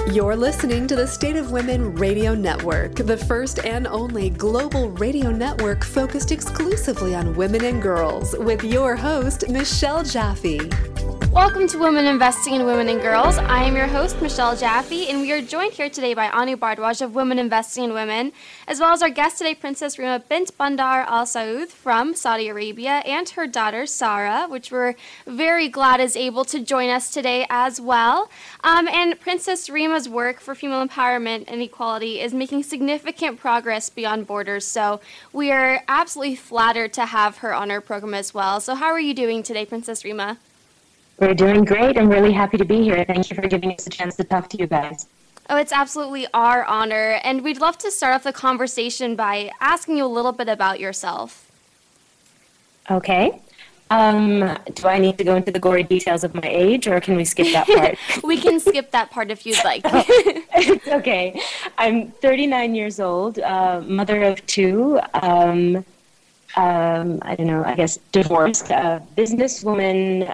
You're listening to the State of Women Radio Network, the first and only global radio network focused exclusively on women and girls, with your host, Michelle Jaffe. Welcome to Women Investing in Women and Girls. I am your host, Michelle Jaffe, and we are joined here today by Anu Bardwaj of Women Investing in Women, as well as our guest today, Princess Rima bint Bandar Al Saud from Saudi Arabia, and her daughter, Sarah, which we're very glad is able to join us today as well. And Princess Rima's work for female empowerment and equality is making significant progress beyond borders, so we are absolutely flattered to have her on our program as well. So how are you doing today, Princess Rima? We're doing great. I'm really happy to be here. Thank you for giving us a chance to talk to you guys. Oh, it's absolutely our honor. And we'd love to start off the conversation by asking you a little bit about yourself. Okay. Do I need to go into the gory details of my age, or can we skip that part? We can skip that part if you'd like. It's okay. I'm 39 years old, mother of two. I guess divorced, businesswoman,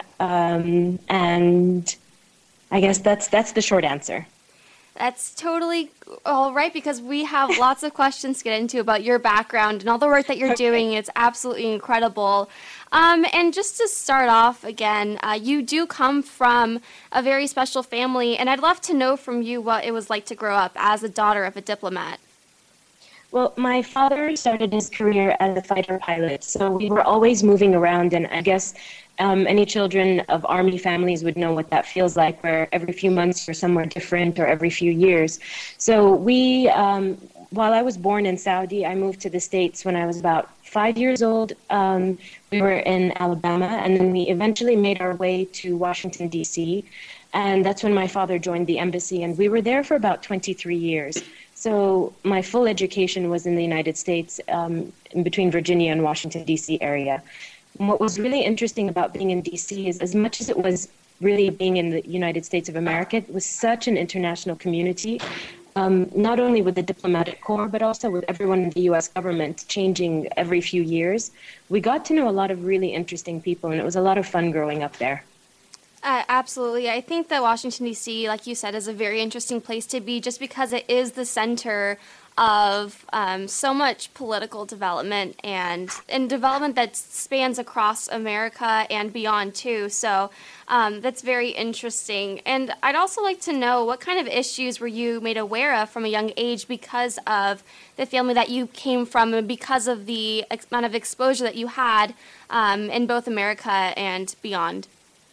and I guess that's the short answer. That's totally all right, because we have lots of questions to get into about your background and all the work that you're doing. It's absolutely incredible. And just to start off again, you do come from a very special family, and I'd love to know from you what it was like to grow up as the daughter of a diplomat. Well, my father started his career as a fighter pilot, so we were always moving around, and I guess any children of Army families would know what that feels like, where every few months you're somewhere different or every few years. So we, while I was born in Saudi, I moved to the States when I was about 5 years old. We were in Alabama, and then we eventually made our way to Washington, D.C., and that's when my father joined the embassy, and we were there for about 23 years. So my full education was in the United States, in between Virginia and Washington, D.C. area. And what was really interesting about being in D.C. is, as much as it was really being in the United States of America, it was such an international community, not only with the diplomatic corps, but also with everyone in the U.S. government changing every few years. We got to know a lot of really interesting people, and it was a lot of fun growing up there. Absolutely. I think that Washington, D.C., like you said, is a very interesting place to be just because it is the center of so much political development and development that spans across America and beyond, too. So that's very interesting. And I'd also like to know, what kind of issues were you made aware of from a young age because of the family that you came from and because of the amount of exposure that you had in both America and beyond?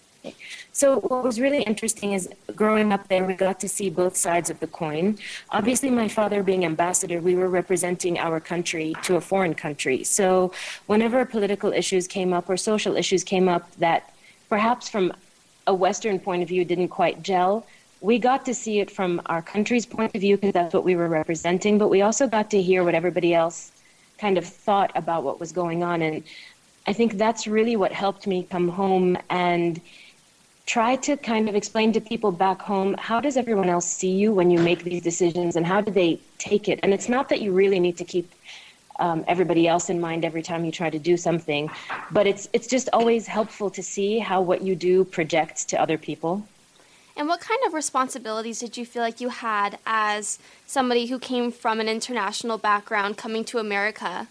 So what was really interesting is growing up there, we got to see both sides of the coin. Obviously, my father being ambassador, we were representing our country to a foreign country. So whenever political issues came up or social issues came up that perhaps from a Western point of view didn't quite gel, we got to see it from our country's point of view because that's what we were representing. But we also got to hear what everybody else kind of thought about what was going on. And I think that's really what helped me come home and try to kind of explain to people back home, how does everyone else see you when you make these decisions, and how do they take it? And it's not that you really need to keep everybody else in mind every time you try to do something, but it's just always helpful to see how what you do projects to other people. And what kind of responsibilities did you feel like you had as somebody who came from an international background coming to America?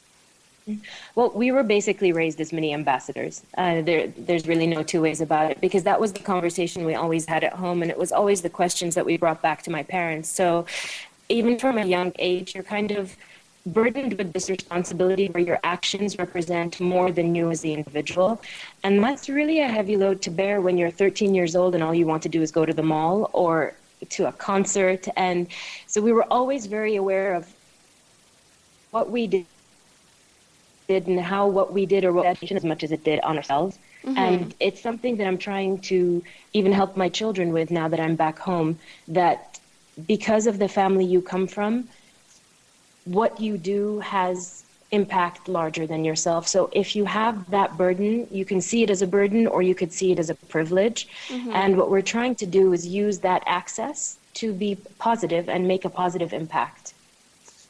Well, we were basically raised as mini ambassadors. There's really no two ways about it, because that was the conversation we always had at home, and it was always the questions that we brought back to my parents. So even from a young age, you're kind of burdened with this responsibility where your actions represent more than you as the individual. And that's really a heavy load to bear when you're 13 years old and all you want to do is go to the mall or to a concert. And so we were always very aware of what we did and how what we did or what as much as it did on ourselves. Mm-hmm. And it's something that I'm trying to even help my children with now that I'm back home, that because of the family you come from, what you do has impact larger than yourself. So if you have that burden, you can see it as a burden or you could see it as a privilege. Mm-hmm. And what we're trying to do is use that access to be positive and make a positive impact.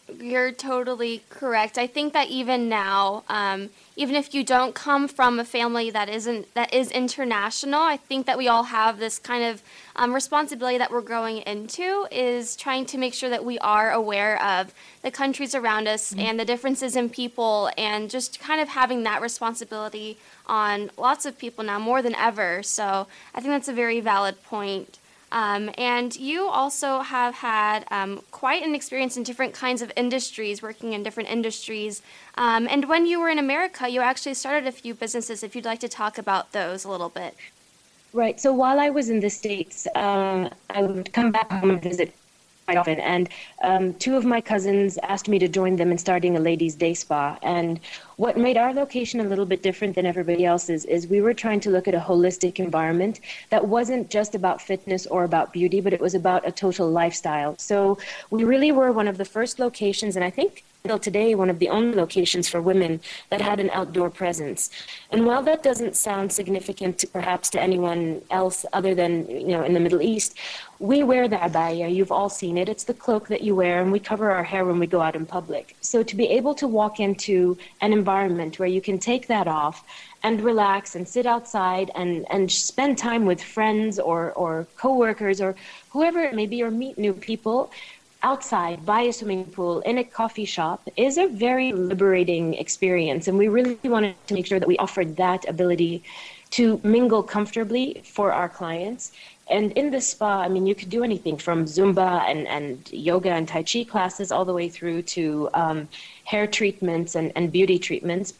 You're totally correct. I think that even now, even if you don't come from a family that is international, I think that we all have this kind of responsibility that we're growing into, is trying to make sure that we are aware of the countries around us and the differences in people, and just kind of having that responsibility on lots of people now more than ever. So I think that's a very valid point. And you also have had quite an experience in different kinds of industries, working in different industries. And when you were in America, you actually started a few businesses. If you'd like to talk about those a little bit. Right. So while I was in the States, I would come back home and visit quite often. And two of my cousins asked me to join them in starting a ladies' day spa. And what made our location a little bit different than everybody else's is we were trying to look at a holistic environment that wasn't just about fitness or about beauty, but it was about a total lifestyle. So we really were one of the first locations, and I think until today, one of the only locations for women that had an outdoor presence. And while that doesn't sound significant perhaps to anyone else other than, in the Middle East, we wear the abaya. You've all seen it. It's the cloak that you wear, and we cover our hair when we go out in public. So to be able to walk into an environment where you can take that off and relax and sit outside and spend time with friends or coworkers or whoever it may be, or meet new people outside by a swimming pool in a coffee shop is a very liberating experience. And we really wanted to make sure that we offered that ability to mingle comfortably for our clients. And in the spa, you could do anything from Zumba and yoga and Tai Chi classes all the way through to hair treatments and beauty treatments.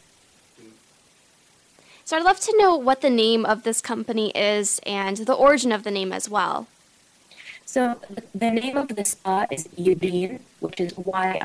So I'd love to know what the name of this company is and the origin of the name as well. So the name of the spa is Yibreen, which is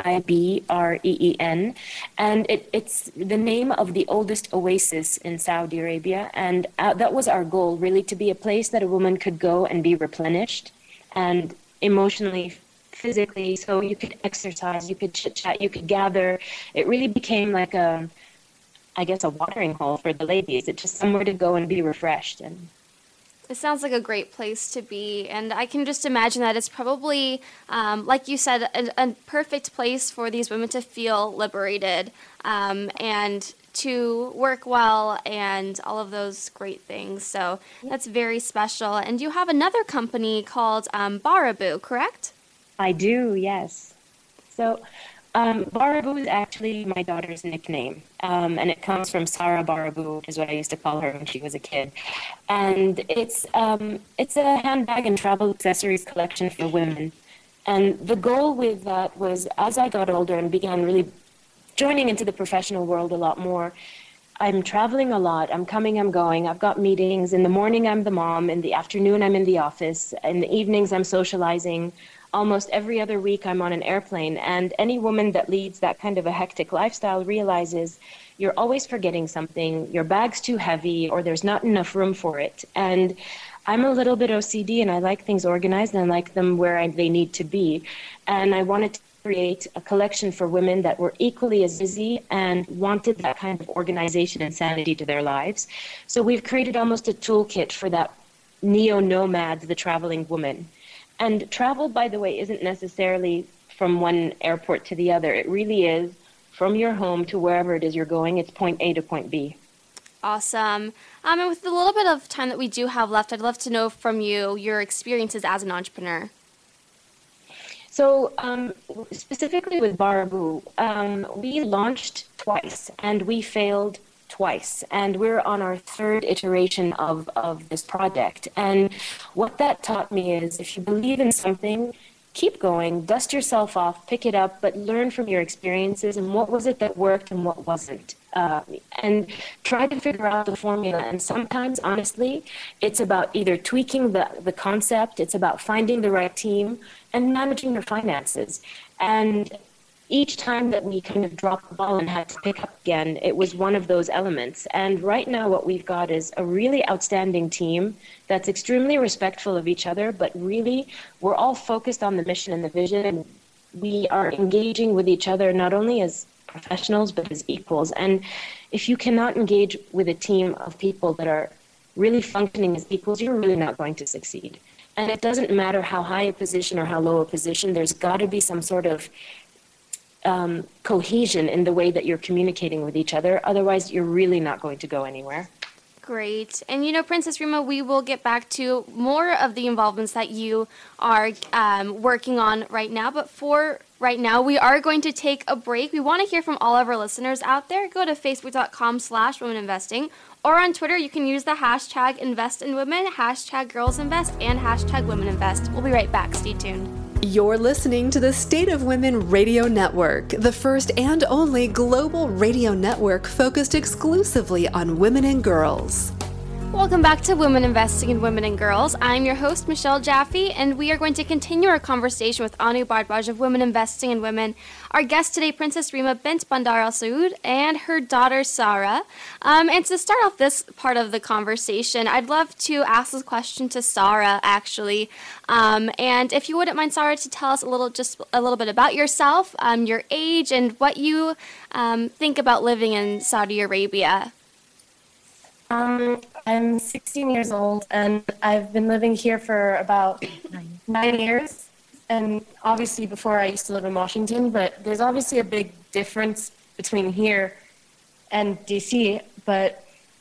Yibreen, and it's the name of the oldest oasis in Saudi Arabia, and that was our goal, really, to be a place that a woman could go and be replenished, and emotionally, physically, so you could exercise, you could chit-chat, you could gather. It really became like a watering hole for the ladies. It's just somewhere to go and be refreshed. And it sounds like a great place to be, and I can just imagine that it's probably, like you said, a perfect place for these women to feel liberated and to work well and all of those great things. So that's very special. And you have another company called Baraboo, correct? I do, yes. So Baraboo is actually my daughter's nickname, and it comes from Sarah Baraboo, which is what I used to call her when she was a kid. And it's a handbag and travel accessories collection for women. And the goal with that was, as I got older and began really joining into the professional world a lot more, I'm traveling a lot. I'm coming, I'm going. I've got meetings. In the morning, I'm the mom. In the afternoon, I'm in the office. In the evenings, I'm socializing. Almost every other week, I'm on an airplane. And any woman that leads that kind of a hectic lifestyle realizes you're always forgetting something, your bag's too heavy, or there's not enough room for it. And I'm a little bit OCD, and I like things organized, and I like them where they need to be. And I wanted to create a collection for women that were equally as busy and wanted that kind of organization and sanity to their lives. So we've created almost a toolkit for that neo-nomad, the traveling woman. And travel, by the way, isn't necessarily from one airport to the other. It really is from your home to wherever it is you're going. It's point A to point B. Awesome. And with the little bit of time that we do have left, I'd love to know from you your experiences as an entrepreneur. So specifically with Baraboo, we launched twice and we failed twice, and we're on our third iteration of this project. And what that taught me is, if you believe in something, keep going, dust yourself off, pick it up, but learn from your experiences and what was it that worked and what wasn't. And try to figure out the formula. And sometimes, honestly, it's about either tweaking the concept, it's about finding the right team, and managing your finances. And each time that we kind of dropped the ball and had to pick up again, it was one of those elements. And right now what we've got is a really outstanding team that's extremely respectful of each other, but really we're all focused on the mission and the vision, and we are engaging with each other not only as professionals but as equals. And if you cannot engage with a team of people that are really functioning as equals, you're really not going to succeed. And it doesn't matter how high a position or how low a position, there's got to be some sort of cohesion in the way that you're communicating with each other. Otherwise, you're really not going to go anywhere. Great. And Princess Rima, we will get back to more of the involvements that you are working on right now. But for right now, we are going to take a break. We want to hear from all of our listeners out there. Go to facebook.com/womeninvesting, or on Twitter, you can use the hashtag #InvestInWomen, hashtag #GirlsInvest, and hashtag #WomenInvest. We'll be right back. Stay tuned. You're listening to the State of Women Radio Network, the first and only global radio network focused exclusively on women and girls. Welcome back to Women Investing in Women and Girls. I'm your host, Michelle Jaffe, and we are going to continue our conversation with Anu Bardwaj of Women Investing in Women. Our guest today, Princess Rima bint Bandar Al Saud, and her daughter, Sarah. And to start off this part of the conversation, I'd love to ask this question to Sarah, actually. And if you wouldn't mind, Sarah, to tell us a little bit about yourself, your age, and what you think about living in Saudi Arabia. I'm 16 years old, and I've been living here for about 9 years. And obviously before I used to live in Washington, but there's obviously a big difference between here and DC. But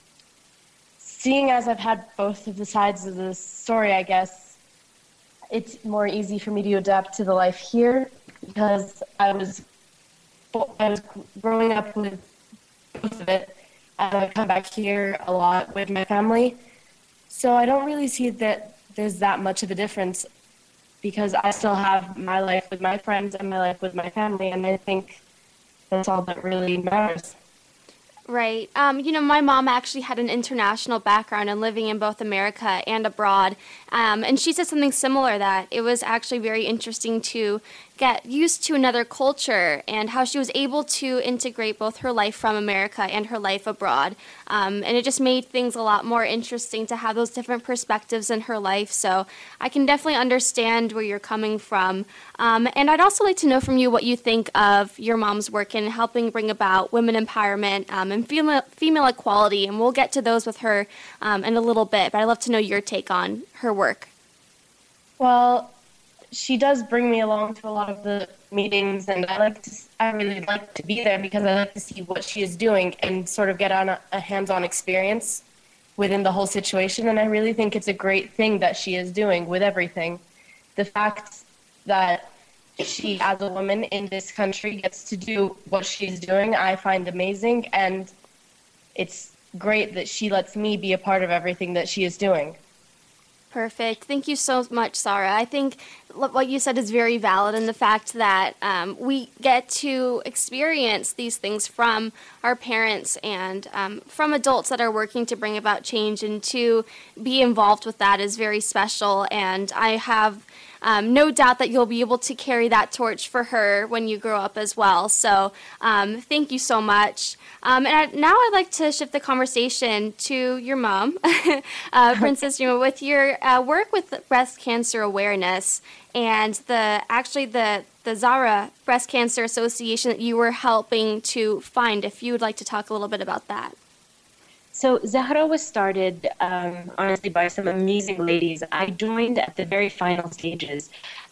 seeing as I've had both of the sides of the story, I guess, it's more easy for me to adapt to the life here because I was growing up with both of it. And I come back here a lot with my family. So I don't really see that there's that much of a difference because I still have my life with my friends and my life with my family, and I think that's all that really matters. Right. My mom actually had an international background and living in both America and abroad. And she said something similar, that it was actually very interesting to get used to another culture and how she was able to integrate both her life from America and her life abroad. And it just made things a lot more interesting to have those different perspectives in her life. So I can definitely understand where you're coming from. And I'd also like to know from you what you think of your mom's work in helping bring about women empowerment and female equality. And we'll get to those with her in a little bit. But I'd love to know your take on her work. Well, she does bring me along to a lot of the meetings, and I really like to be there because I like to see what she is doing and sort of get on a hands-on experience within the whole situation. And I really think it's a great thing that she is doing with everything. The fact that she, as a woman in this country, gets to do what she's doing, I find amazing, and it's great that she lets me be a part of everything that she is doing. Perfect. Thank you so much, Sarah. I think what you said is very valid in the fact that we get to experience these things from our parents and from adults that are working to bring about change, and to be involved with that is very special. And I have no doubt that you'll be able to carry that torch for her when you grow up as well. So thank you so much. Now I'd like to shift the conversation to your mom, Princess Rima, with your work with breast cancer awareness and the Zahra Breast Cancer Association that you were helping to find. If you would like to talk a little bit about that. So Zahra was started, honestly, by some amazing ladies. I joined at the very final stages.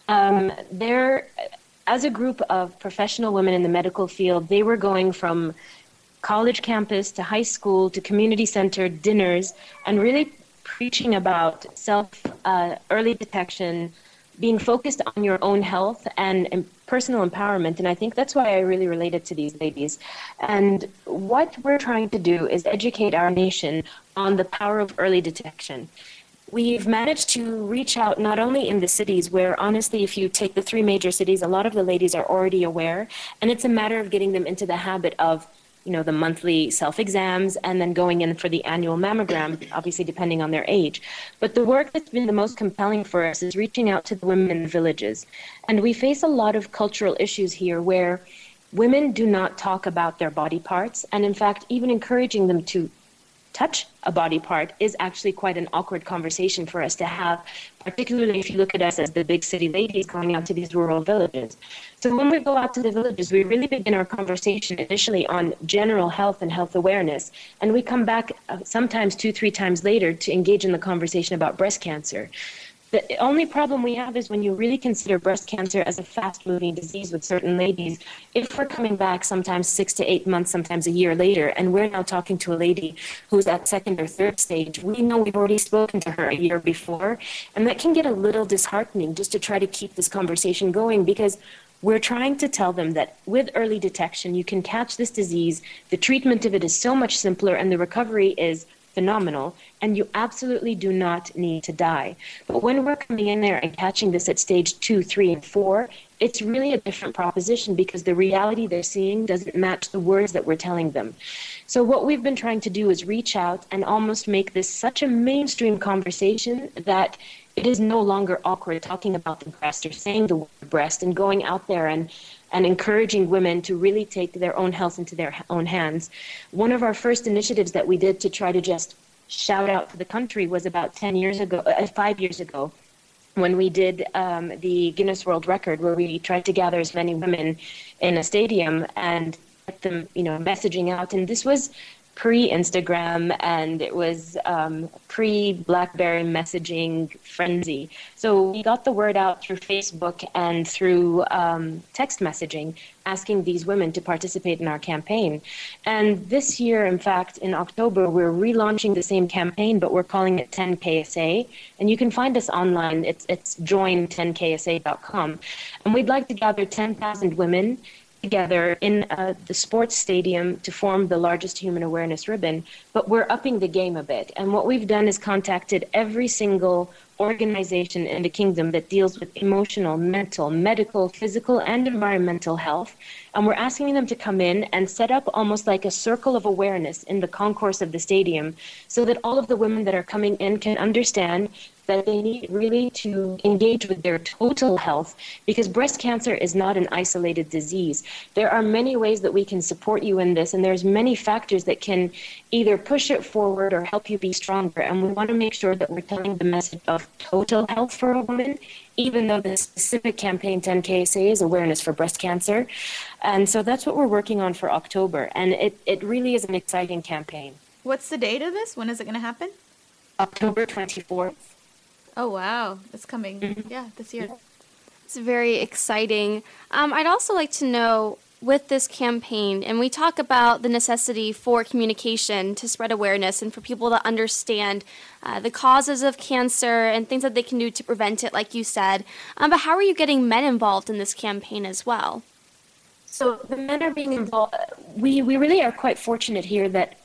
As a group of professional women in the medical field, they were going from college campus to high school to community center dinners and really preaching about early detection, being focused on your own health and personal empowerment. And I think that's why I really related to these ladies. And what we're trying to do is educate our nation on the power of early detection. We've managed to reach out not only in the cities where, honestly, if you take the 3 major cities, a lot of the ladies are already aware. And it's a matter of getting them into the habit of the monthly self-exams and then going in for the annual mammogram, obviously depending on their age. But the work that's been the most compelling for us is reaching out to the women in the villages. And we face a lot of cultural issues here where women do not talk about their body parts. And in fact, even encouraging them to touch a body part is actually quite an awkward conversation for us to have, particularly if you look at us as the big city ladies going out to these rural villages. So when we go out to the villages, we really begin our conversation initially on general health and health awareness, and we come back sometimes 2-3 times later to engage in the conversation about breast cancer. The only problem we have is when you really consider breast cancer as a fast-moving disease with certain ladies, if we're coming back sometimes 6 to 8 months, sometimes a year later, and we're now talking to a lady who's at second or third stage, we know we've already spoken to her a year before, and that can get a little disheartening just to try to keep this conversation going, because we're trying to tell them that with early detection, you can catch this disease, the treatment of it is so much simpler, and the recovery is phenomenal, and you absolutely do not need to die. But when we're coming in there and catching this at stage 2, 3, and 4, it's really a different proposition because the reality they're seeing doesn't match the words that we're telling them. So what we've been trying to do is reach out and almost make this such a mainstream conversation that it is no longer awkward talking about the breast or saying the word breast and going out there and encouraging women to really take their own health into their own hands. One of our first initiatives that we did to try to just shout out to the country was about 5 years ago, when we did the Guinness World Record, where we tried to gather as many women in a stadium and get them, messaging out. And this was pre-Instagram, and it was pre-BlackBerry messaging frenzy. So we got the word out through Facebook and through text messaging, asking these women to participate in our campaign. And this year, in fact, in October, we're relaunching the same campaign, but we're calling it 10KSA. And you can find us online. It's join10ksa.com. And we'd like to gather 10,000 women together in the sports stadium to form the largest human awareness ribbon, but we're upping the game a bit. And what we've done is contacted every single organization in the kingdom that deals with emotional, mental, medical, physical, and environmental health. And we're asking them to come in and set up almost like a circle of awareness in the concourse of the stadium so that all of the women that are coming in can understand that they need really to engage with their total health, because breast cancer is not an isolated disease. There are many ways that we can support you in this, and there's many factors that can either push it forward or help you be stronger. And we want to make sure that we're telling the message of total health for a woman, even though the specific campaign 10KSA is awareness for breast cancer. And so that's what we're working on for October. And it really is an exciting campaign. What's the date of this? When is it going to happen? October 24th. Oh, wow. It's coming, this year. It's very exciting. I'd also like to know, with this campaign, and we talk about the necessity for communication to spread awareness and for people to understand the causes of cancer and things that they can do to prevent it, like you said. But how are you getting men involved in this campaign as well? So the men are being involved. We really are quite fortunate here that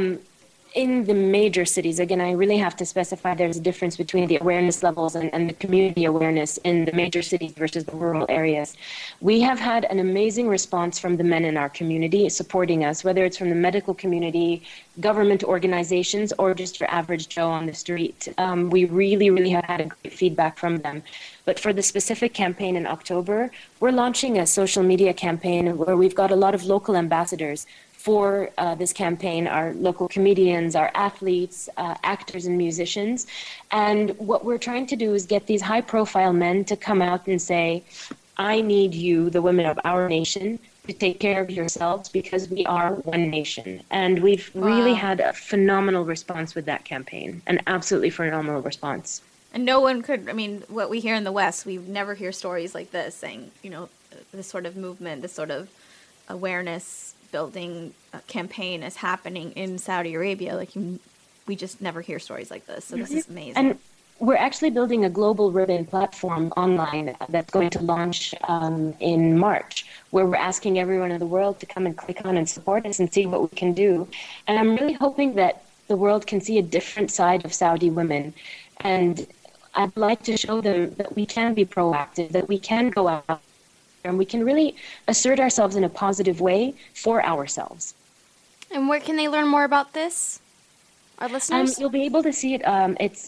in the major cities, again, I really have to specify there's a difference between the awareness levels and the community awareness in the major cities versus the rural areas. We have had an amazing response from the men in our community supporting us, whether it's from the medical community, government organizations, or just your average Joe on the street. We really, really have had a great feedback from them. But for the specific campaign in October, we're launching a social media campaign where we've got a lot of local ambassadors for this campaign, our local comedians, our athletes, actors and musicians. And what we're trying to do is get these high-profile men to come out and say, I need you, the women of our nation, to take care of yourselves because we are one nation. And we've really had a phenomenal response with that campaign, an absolutely phenomenal response. And no one could, what we hear in the West, we never hear stories like this saying, this sort of movement, this sort of awareness building campaign is happening in Saudi Arabia. We just never hear stories like this. So this is amazing. And we're actually building a global ribbon platform online that's going to launch in March, where we're asking everyone in the world to come and click on and support us and see what we can do. And I'm really hoping that the world can see a different side of Saudi women. And I'd like to show them that we can be proactive, that we can go out and we can really assert ourselves in a positive way for ourselves. And where can they learn more about this, our listeners? You'll be able to see it. It's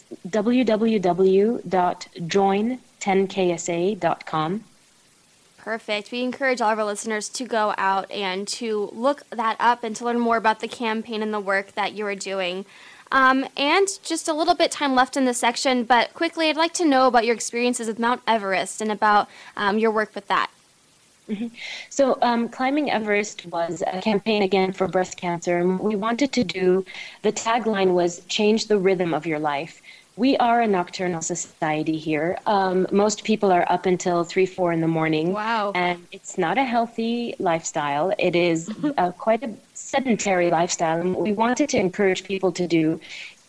www.join10ksa.com. Perfect. We encourage all of our listeners to go out and to look that up and to learn more about the campaign and the work that you are doing. And just a little bit time left in this section, but quickly, I'd like to know about your experiences with Mount Everest and about your work with that. Mm-hmm. So Climbing Everest was a campaign again for breast cancer, and we wanted to do, the tagline was change the rhythm of your life. we are a nocturnal society here. Most people are up until 3, 4 in the morning. Wow. And it's not a healthy lifestyle. It is quite a sedentary lifestyle. And what we wanted to encourage people to do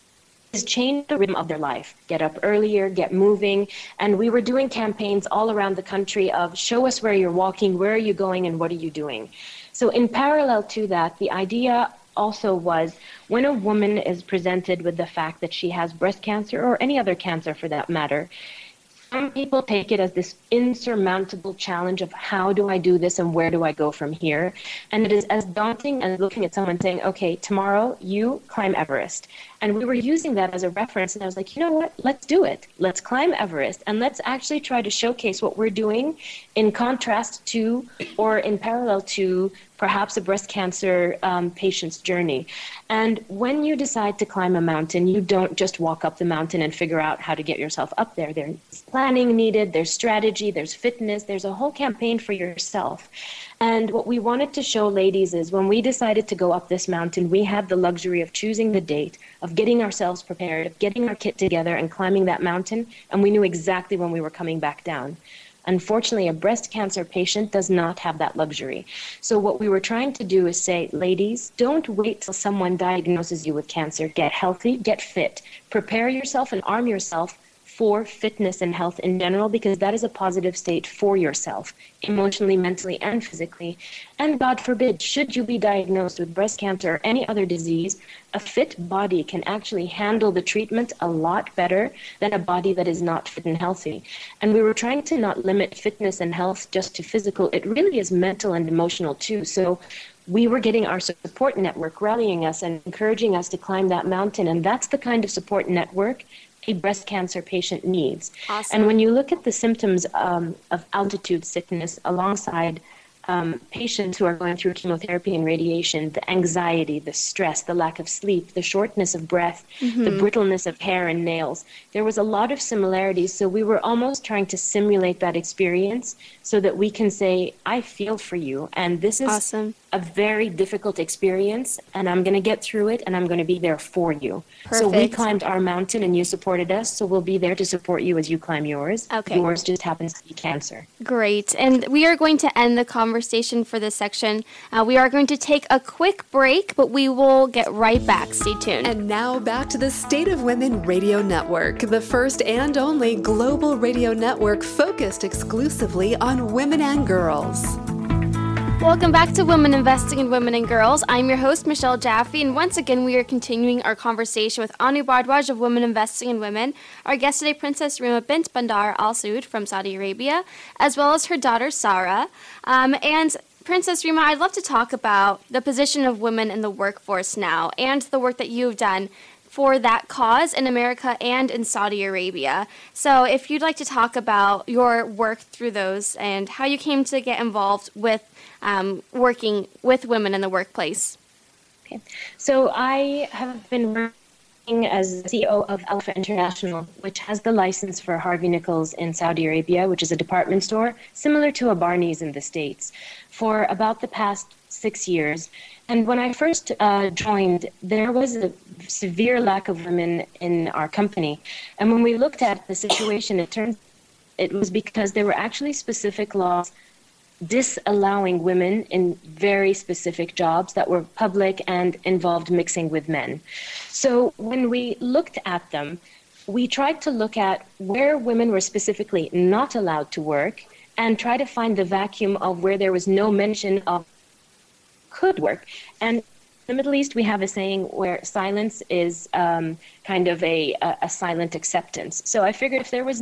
is change the rhythm of their life, get up earlier, get moving. And we were doing campaigns all around the country of show us where you're walking, where are you going, and what are you doing? So in parallel to that, the idea also was when a woman is presented with the fact that she has breast cancer or any other cancer for that matter, some people take it as this insurmountable challenge of how do I do this and where do I go from here? And it is as daunting as looking at someone saying, okay, tomorrow you climb Everest. And we were using that as a reference. And I was like, you know what? Let's do it. Let's climb Everest. And let's actually try to showcase what we're doing in contrast to or in parallel to perhaps a breast cancer patient's journey. And when you decide to climb a mountain, you don't just walk up the mountain and figure out how to get yourself up there. There's planning needed, there's strategy, there's fitness, there's a whole campaign for yourself. And what we wanted to show ladies is when we decided to go up this mountain, we had the luxury of choosing the date, of getting ourselves prepared, of getting our kit together and climbing that mountain, and we knew exactly when we were coming back down. Unfortunately, a breast cancer patient does not have that luxury. So what we were trying to do is say, ladies, don't wait till someone diagnoses you with cancer. Get healthy, get fit, prepare yourself and arm yourself for fitness and health in general, because that is a positive state for yourself, emotionally, mentally, and physically. And God forbid, should you be diagnosed with breast cancer or any other disease, a fit body can actually handle the treatment a lot better than a body that is not fit and healthy. And we were trying to not limit fitness and health just to physical. It really is mental and emotional too. So we were getting our support network rallying us and encouraging us to climb that mountain. And that's the kind of support network a breast cancer patient needs. Awesome. And when you look at the symptoms of altitude sickness alongside patients who are going through chemotherapy and radiation, the anxiety, the stress, the lack of sleep, the shortness of breath, the brittleness of hair and nails, there was a lot of similarities. So we were almost trying to simulate that experience so that we can say, I feel for you. And this is Awesome. a very difficult experience, and I'm going to get through it, and I'm going to be there for you. So we Perfect. climbed our mountain, and you supported us, so we'll be there to support you as you climb yours. Okay. Yours just happens to be cancer. Great. And we are going to end the conversation for this section. We are going to take a quick break, but we will get right back. Stay tuned. And now back to the State of Women Radio Network, the first and only global radio network focused exclusively on women and girls. Welcome back to Women Investing in Women and Girls. I'm your host, Michelle Jaffe, and once again, we are continuing our conversation with Anu Bardwaj of Women Investing in Women, our guest today, Princess Rima bint Bandar Al Saud from Saudi Arabia, as well as her daughter, Sarah. And Princess Rima, I'd love to talk about the position of women in the workforce now and the work that you've done for that cause in America and in Saudi Arabia. So if you'd like to talk about your work through those and how you came to get involved with working with women in the workplace. Okay. So I have been working as CEO of Alpha International, which has the license for Harvey Nichols in Saudi Arabia, which is a department store similar to a Barney's in the States, for about the past 6 years. And when I first joined, there was a severe lack of women in our company. And when we looked at the situation, it was because there were actually specific laws disallowing women in very specific jobs that were public and involved mixing with men. So when we looked at them, we tried to look at where women were specifically not allowed to work and try to find the vacuum of where there was no mention of could work. And in the Middle East, we have a saying where silence is kind of a silent acceptance. So I figured if there was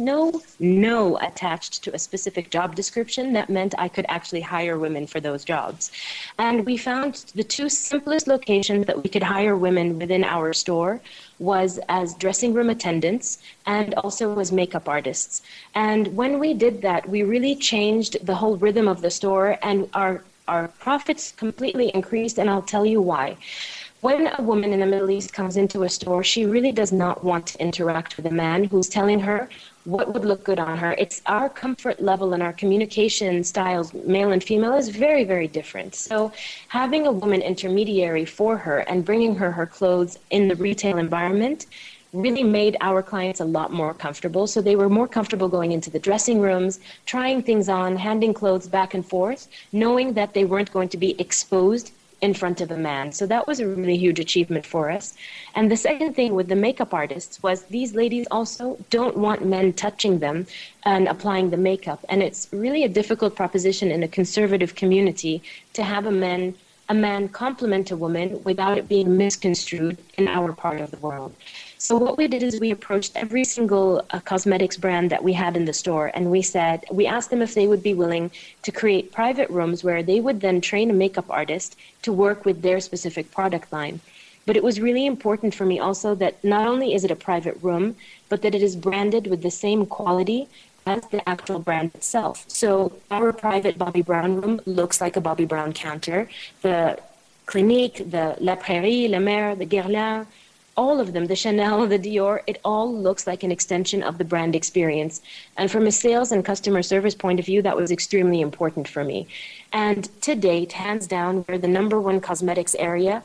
no attached to a specific job description, that meant I could actually hire women for those jobs. And we found the two simplest locations that we could hire women within our store was as dressing room attendants and also as makeup artists. And when we did that, we really changed the whole rhythm of the store, and our profits completely increased, and I'll tell you why. When a woman in the Middle East comes into a store, she really does not want to interact with a man who's telling her what would look good on her. It's our comfort level and our communication styles, male and female, is very, very different. So having a woman intermediary for her and bringing her clothes in the retail environment really made our clients a lot more comfortable. So they were more comfortable going into the dressing rooms, trying things on, handing clothes back and forth, knowing that they weren't going to be exposed in front of a man. So that was a really huge achievement for us. And the second thing with the makeup artists was these ladies also don't want men touching them and applying the makeup. And it's really a difficult proposition in a conservative community to have a man compliment a woman without it being misconstrued in our part of the world. So what we did is we approached every single cosmetics brand that we had in the store, and we asked them if they would be willing to create private rooms where they would then train a makeup artist to work with their specific product line. But it was really important for me also that not only is it a private room, but that it is branded with the same quality as the actual brand itself. So our private Bobbi Brown room looks like a Bobbi Brown counter. The Clinique, the La Prairie, La Mer, the Guerlain, all of them, the Chanel, the Dior, it all looks like an extension of the brand experience. And from a sales and customer service point of view, that was extremely important for me. And to date, hands down, we're the number one cosmetics area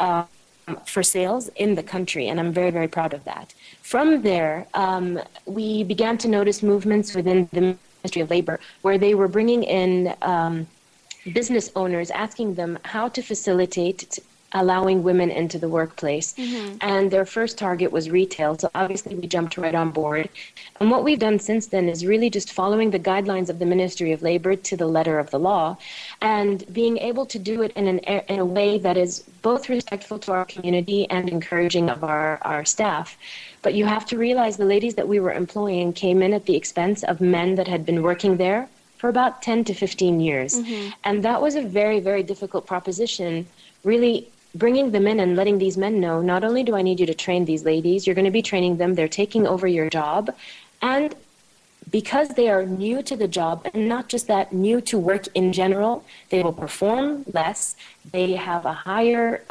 for sales in the country, and I'm very, very proud of that. From there, we began to notice movements within the Ministry of Labor where they were bringing in business owners, asking them how to facilitate allowing women into the workplace. Mm-hmm. And their first target was retail. So obviously we jumped right on board. And what we've done since then is really just following the guidelines of the Ministry of Labor to the letter of the law and being able to do it in a way that is both respectful to our community and encouraging of our staff. But you have to realize the ladies that we were employing came in at the expense of men that had been working there for about 10 to 15 years. Mm-hmm. And that was a very, very difficult proposition, really bringing them in and letting these men know, not only do I need you to train these ladies, you're going to be training them, they're taking over your job. And because they are new to the job, and not just that, new to work in general, they will perform less. They have a higher,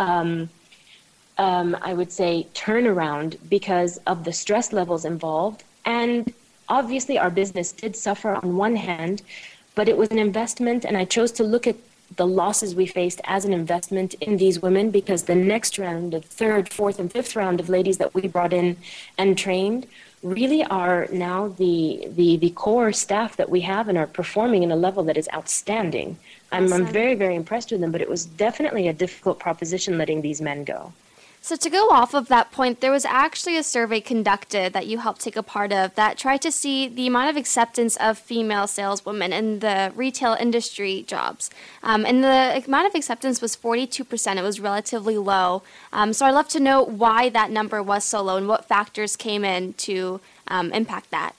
I would say, turnaround because of the stress levels involved. And obviously our business did suffer on one hand, but it was an investment, and I chose to look at the losses we faced as an investment in these women, because the next round, the third, fourth, and fifth round of ladies that we brought in and trained really are now the core staff that we have and are performing in a level that is outstanding. I'm very, very impressed with them, but it was definitely a difficult proposition letting these men go. So to go off of that point, there was actually a survey conducted that you helped take a part of that tried to see the amount of acceptance of female saleswomen in the retail industry jobs. And the amount of acceptance was 42%. It was relatively low. So I'd love to know why that number was so low and what factors came in to impact that.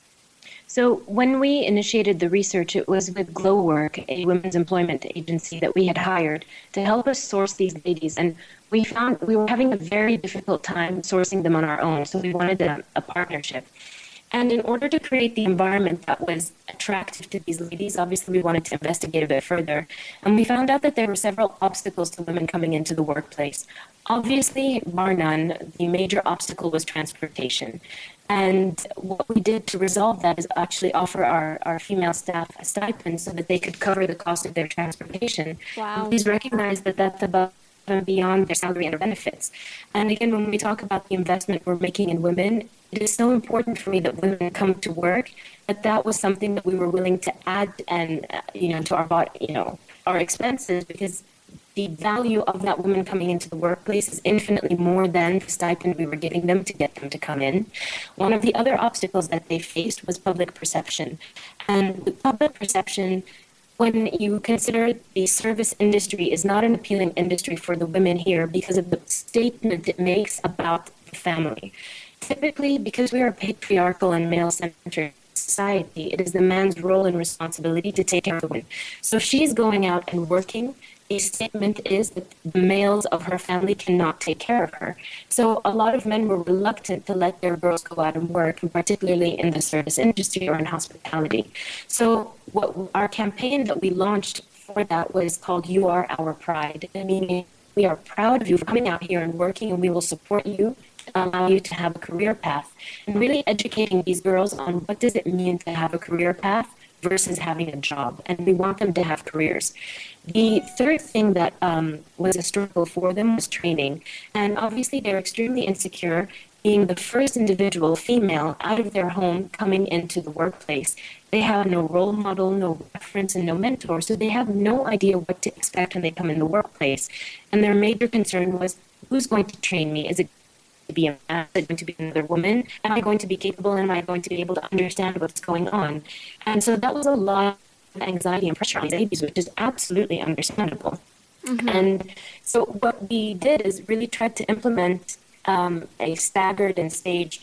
So when we initiated the research, it was with Glowwork, a women's employment agency that we had hired to help us source these ladies. And we found we were having a very difficult time sourcing them on our own. So we wanted a partnership. And in order to create the environment that was attractive to these ladies, obviously we wanted to investigate a bit further. And we found out that there were several obstacles to women coming into the workplace. Obviously, bar none, the major obstacle was transportation. And what we did to resolve that is actually offer our female staff a stipend so that they could cover the cost of their transportation. Wow. Please recognize that that's above and beyond their salary and their benefits. And again, when we talk about the investment we're making in women, it is so important for me that women come to work, that was something that we were willing to add and to our expenses, because the value of that woman coming into the workplace is infinitely more than the stipend we were giving them to get them to come in. One of the other obstacles that they faced was public perception. And with public perception, when you consider the service industry is not an appealing industry for the women here because of the statement it makes about the family. Typically, because we are a patriarchal and male-centered society, it is the man's role and responsibility to take care of the woman. So if she's going out and working, the statement is that the males of her family cannot take care of her. So a lot of men were reluctant to let their girls go out and work, and particularly in the service industry or in hospitality. So our campaign that we launched for that was called You Are Our Pride, meaning we are proud of you for coming out here and working, and we will support you, allow you to have a career path, and really educating these girls on what does it mean to have a career path versus having a job, and we want them to have careers. The third thing that was a struggle for them was training, and obviously they're extremely insecure being the first individual female out of their home coming into the workplace. They have no role model, no reference, and no mentor, so they have no idea what to expect when they come in the workplace. And their major concern was, who's going to train me? Is it to be a man? Is it going to be another woman? Am I going to be capable? Am I going to be able to understand what's going on? And so that was a lot of anxiety and pressure on babies, which is absolutely understandable. Mm-hmm. And so what we did is really tried to implement a staggered and staged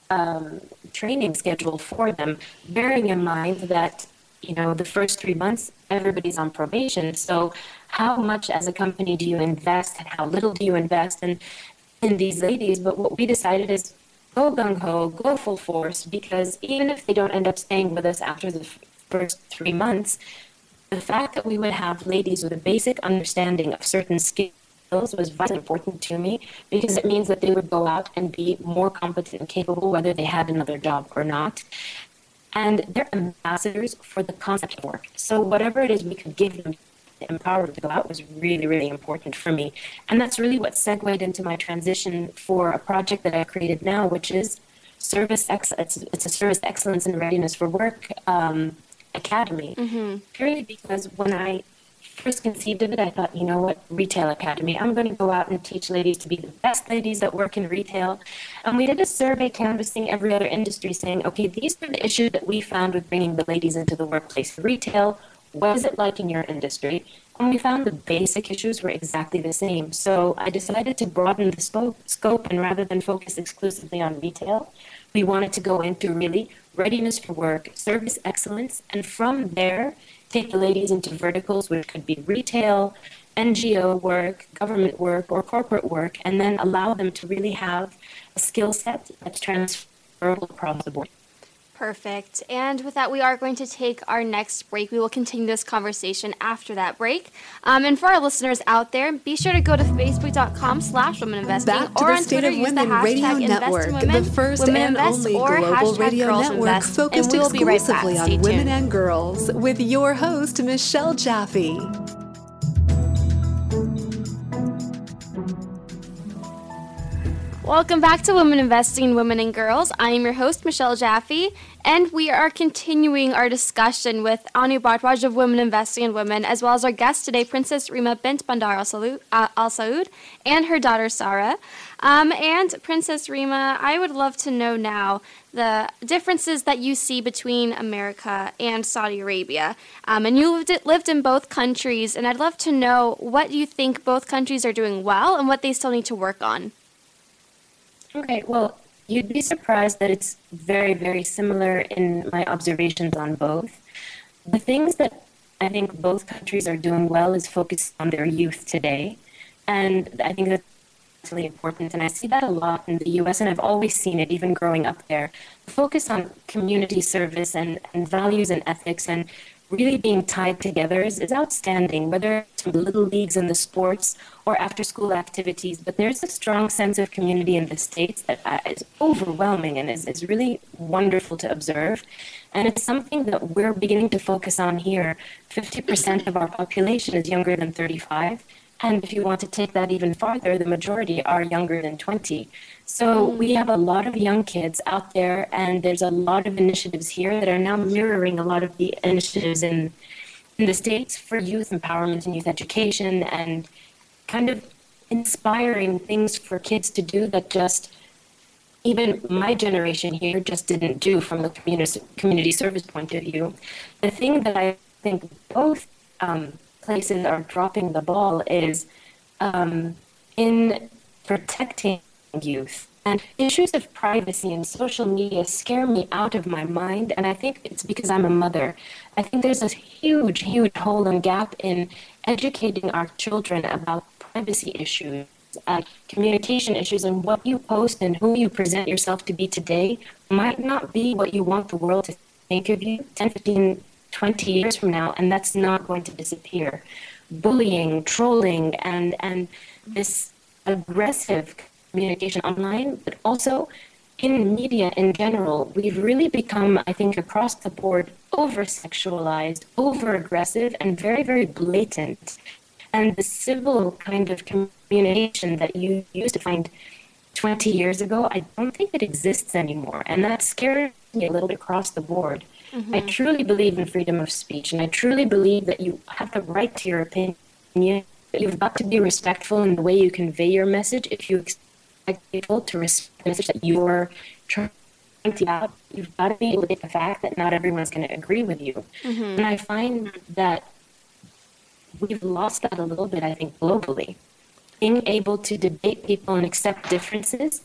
training schedule for them, bearing in mind that, the first 3 months, everybody's on probation. So how much as a company do you invest and how little do you invest in these ladies? But what we decided is go gung-ho, go full force, because even if they don't end up staying with us after the first 3 months, the fact that we would have ladies with a basic understanding of certain skills was vitally important to me, because it means that they would go out and be more competent and capable whether they had another job or not. And they're ambassadors for the concept of work. So whatever it is we could give them to empower them to go out was really, really important for me. And that's really what segued into my transition for a project that I created now, which is it's a Service Excellence and Readiness for Work Academy. Mm-hmm. Purely because when I first conceived of it, I thought, retail academy. I'm going to go out and teach ladies to be the best ladies that work in retail. And we did a survey canvassing every other industry saying, okay, these are the issues that we found with bringing the ladies into the workplace. Retail, what is it like in your industry? And we found the basic issues were exactly the same. So I decided to broaden the scope, and rather than focus exclusively on retail, we wanted to go into really readiness for work, service excellence, and from there, take the ladies into verticals, which could be retail, NGO work, government work, or corporate work, and then allow them to really have a skill set that's transferable across the board. Perfect. And with that, we are going to take our next break. We will continue this conversation after that break. And for our listeners out there, be sure to go to facebook.com/womeninvesting Back to or the on State Twitter, of use the Women Radio hashtag Network, InvestInWomen, the first Women and Invest, only or global hashtag radio Girls network Invest, focused and we will be right exclusively back. on Stay women tuned. and girls with your host, Michelle Jaffe. Welcome back to Women Investing in Women and Girls. I am your host, Michelle Jaffe, and we are continuing our discussion with Anu Bardwaj of Women Investing in Women, as well as our guest today, Princess Rima bint Bandar Al Saud, and her daughter, Sarah. And Princess Rima, I would love to know now the differences that you see between America and Saudi Arabia. And you lived in both countries, and I'd love to know what you think both countries are doing well and what they still need to work on. Okay, well, you'd be surprised that it's very, very similar in my observations on both. The things that I think both countries are doing well is focus on their youth today. And I think that's really important. And I see that a lot in the U.S., and I've always seen it, even growing up there. The focus on community service and values and ethics and really being tied together is outstanding, whether it's little leagues in the sports or after-school activities. But there's a strong sense of community in the States that is overwhelming and is really wonderful to observe. And it's something that we're beginning to focus on here. 50% of our population is younger than 35. And if you want to take that even farther, the majority are younger than 20. So we have a lot of young kids out there, and there's a lot of initiatives here that are now mirroring a lot of the initiatives in the States for youth empowerment and youth education, and kind of inspiring things for kids to do that just even my generation here just didn't do from the community service point of view. The thing that I think both places are dropping the ball is in protecting youth. And issues of privacy and social media scare me out of my mind, and I think it's because I'm a mother. I think there's a huge, huge hole and gap in educating our children about privacy issues, communication issues, and what you post and who you present yourself to be today might not be what you want the world to think of you 10, 15, 20 years from now, and that's not going to disappear. Bullying, trolling, and this aggressive communication online, but also in media in general, we've really become, I think, across the board, over-sexualized, over-aggressive, and very, very blatant. And the civil kind of communication that you used to find 20 years ago, I don't think it exists anymore. And that scares me a little bit across the board. I truly believe in freedom of speech, and I truly believe that you have the right to your opinion, but you've got to be respectful in the way you convey your message. If you expect people to respect the message that you're trying to get out, you've got to be able to get the fact that not everyone's going to agree with you. And I find that we've lost that a little bit, I think, globally. Being able to debate people and accept differences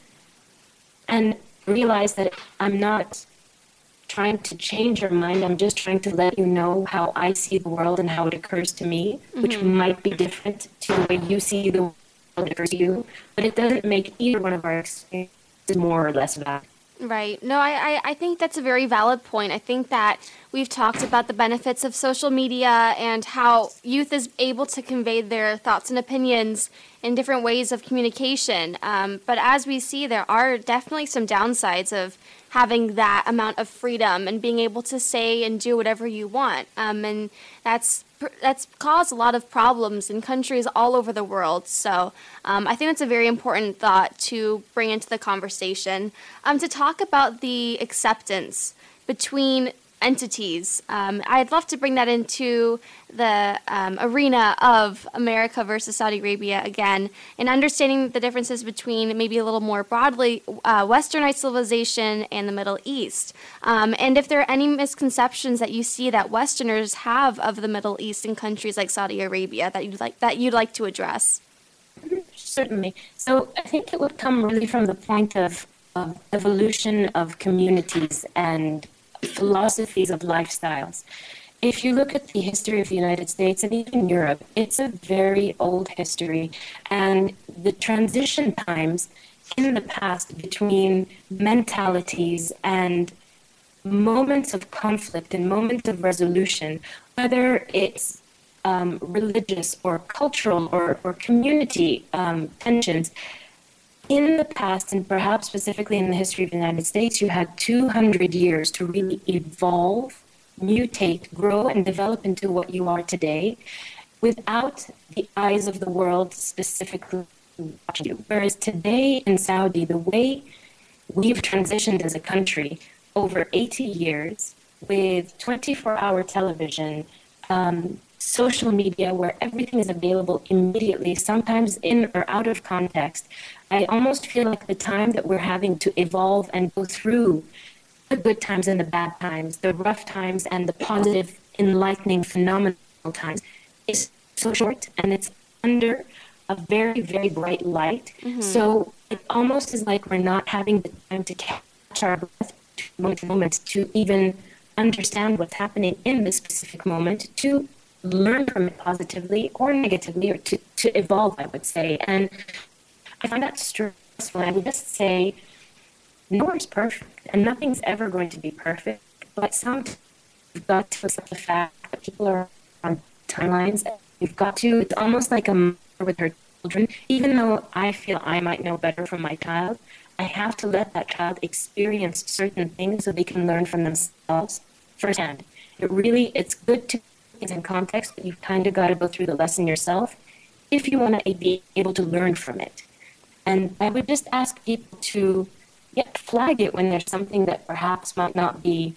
and realize that I'm not trying to change your mind. I'm just trying to let you know how I see the world and how it occurs to me, which might be different to the way you see the world that occurs to you, but it doesn't make either one of our experiences more or less valid. Right. No, I think that's a very valid point. I think that we've talked about the benefits of social media and how youth is able to convey their thoughts and opinions in different ways of communication. But as we see, there are definitely some downsides of having that amount of freedom and being able to say and do whatever you want. And that's caused a lot of problems in countries all over the world. So I think that's a very important thought to bring into the conversation. To talk about the acceptance between entities. I'd love to bring that into the arena of America versus Saudi Arabia again, and understanding the differences between maybe a little more broadly Westernized civilization and the Middle East. And if there are any misconceptions that you see that Westerners have of the Middle East in countries like Saudi Arabia that you'd like to address. Certainly. So I think it would come really from the point of evolution of communities and philosophies of lifestyles. If you look at the history of the United States and even Europe, it's a very old history. And the transition times in the past between mentalities and moments of conflict and moments of resolution, whether it's religious or cultural or community tensions, in the past, and perhaps specifically in the history of the United States, you had 200 years to really evolve, mutate, grow, and develop into what you are today without the eyes of the world specifically watching you. Whereas today in Saudi, the way we've transitioned as a country over 80 years with 24-hour television, social media where everything is available immediately, sometimes in or out of context, I almost feel like the time that we're having to evolve and go through the good times and the bad times, the rough times and the positive, enlightening, phenomenal times is so short, and it's under a very, very bright light. So it almost is like we're not having the time to catch our breath moment to moment to even understand what's happening in this specific moment, to learn from it positively or negatively, or to evolve, I would say. And I find that stressful. I would just say no one's perfect, and nothing's ever going to be perfect. But sometimes you've got to accept the fact that people are on timelines. You've got to, it's almost like a mother with her children. Even though I feel I might know better from my child, I have to let that child experience certain things so they can learn from themselves firsthand. It's good to things in context, but you've kind of got to go through the lesson yourself if you want to be able to learn from it. And I would just ask people to flag it when there's something that perhaps might not be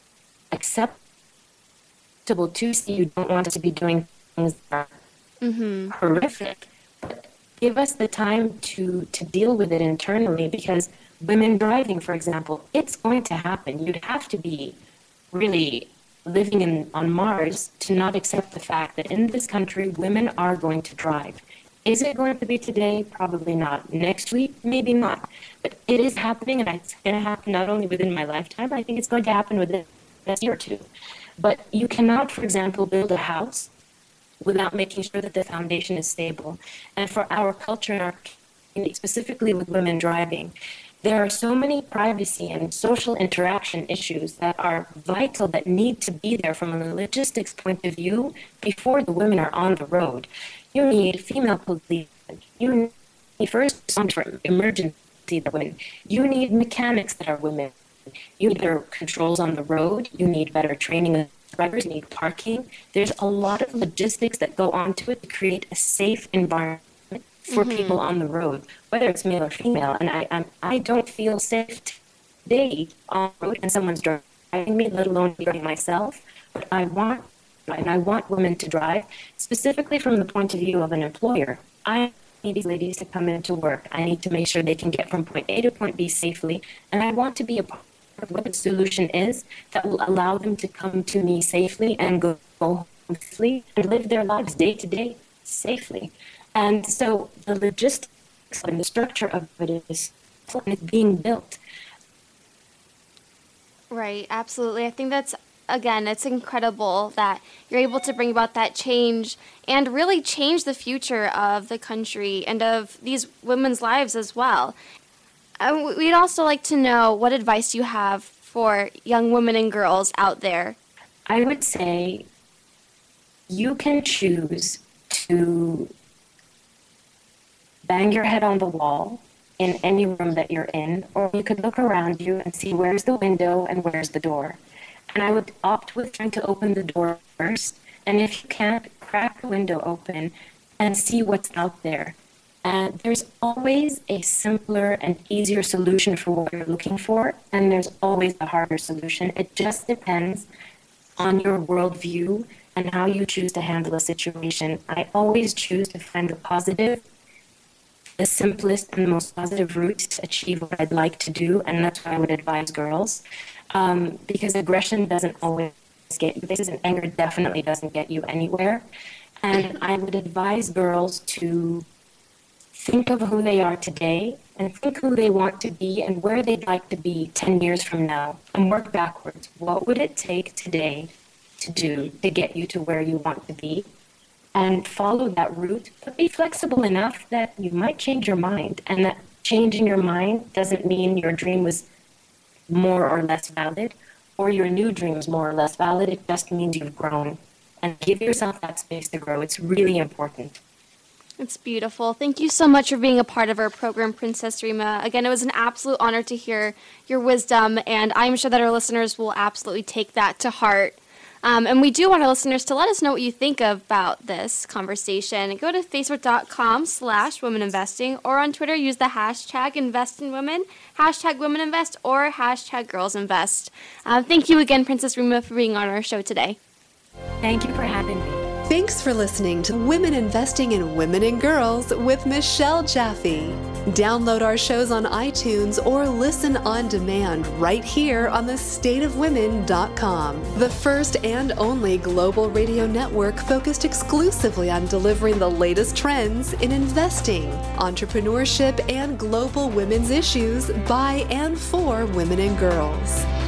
acceptable to see. You don't want us to be doing things that are horrific, but give us the time to deal with it internally, because women driving, for example, it's going to happen. You'd have to be really living on Mars to not accept the fact that in this country, women are going to drive. Is it going to be today? Probably not. Next week? Maybe not. But it is happening, and it's going to happen not only within my lifetime, I think it's going to happen within the next year or two. But you cannot, for example, build a house without making sure that the foundation is stable. And for our culture and our community, specifically with women driving, there are so many privacy and social interaction issues that are vital, that need to be there from a logistics point of view before the women are on the road. You need female police. You need first responders for emergency that are women. You need mechanics that are women. You need better controls on the road. You need better training of drivers. You need parking. There's a lot of logistics that go onto it to create a safe environment for people on the road, whether it's male or female. And I don't feel safe today on the road and someone's driving me, let alone driving myself. But I want women to drive, specifically from the point of view of an employer. I need these ladies to come into work. I need to make sure they can get from point A to point B safely. And I want to be a part of what the solution is that will allow them to come to me safely and go home safely and live their lives day to day safely. And so the logistics and the structure of it is being built. Right, absolutely. I think that's, again, it's incredible that you're able to bring about that change and really change the future of the country and of these women's lives as well. We'd also like to know what advice you have for young women and girls out there. I would say you can choose to bang your head on the wall in any room that you're in, or you could look around you and see where's the window and where's the door. And I would opt with trying to open the door first, and if you can't, crack the window open and see what's out there. And there's always a simpler and easier solution for what you're looking for, and there's always a harder solution. It just depends on your worldview and how you choose to handle a situation. I always choose to find the positive, the simplest and the most positive route to achieve what I'd like to do, and that's what I would advise girls. Because aggression doesn't always get you places, and anger definitely doesn't get you anywhere. And I would advise girls to think of who they are today and think who they want to be and where they'd like to be 10 years from now, and work backwards. What would it take today to do to get you to where you want to be? And follow that route, but be flexible enough that you might change your mind, and that changing your mind doesn't mean your dream was more or less valid, or your new dream is more or less valid. It just means you've grown. And give yourself that space to grow. It's really important. It's beautiful. Thank you so much for being a part of our program, Princess Rima. Again, it was an absolute honor to hear your wisdom, and I'm sure that our listeners will absolutely take that to heart. And we do want our listeners to let us know what you think about this conversation. Go to facebook.com/womeninvesting, or on Twitter, use the hashtag #InvestInWomen, hashtag WomenInvest, or hashtag GirlsInvest. Thank you again, Princess Rima, for being on our show today. Thank you for having me. Thanks for listening to Women Investing in Women and Girls with Michelle Jaffe. Download our shows on iTunes or listen on demand right here on thestateofwomen.com, the first and only global radio network focused exclusively on delivering the latest trends in investing, entrepreneurship, and global women's issues by and for women and girls.